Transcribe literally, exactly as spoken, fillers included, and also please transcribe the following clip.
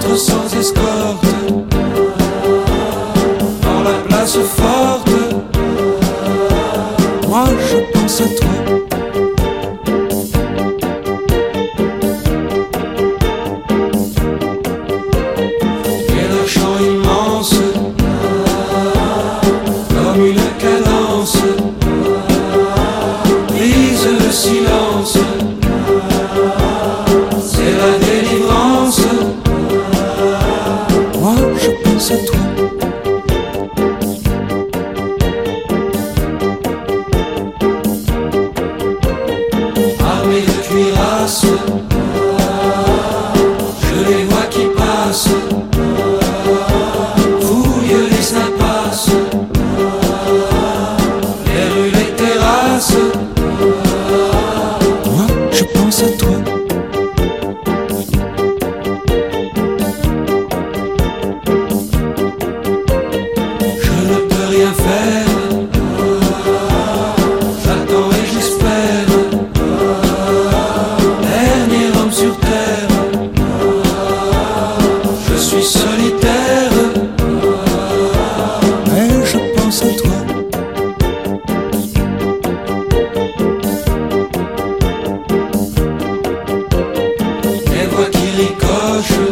rentre sans escorte dans la place forte. Moi je pense à toi. Quel un chant immense, comme une cadence, brise le silence. C'est la délivrance. Moi je pense à toi. Armée de cuirasses, je les vois qui passent, fouillent les snapasses, les rues, les terrasses. Moi je pense à toi. Je ne peux rien faire, j'attends et j'espère. Dernier homme sur terre, je suis solitaire, mais je pense à toi. Les voix qui ricochent,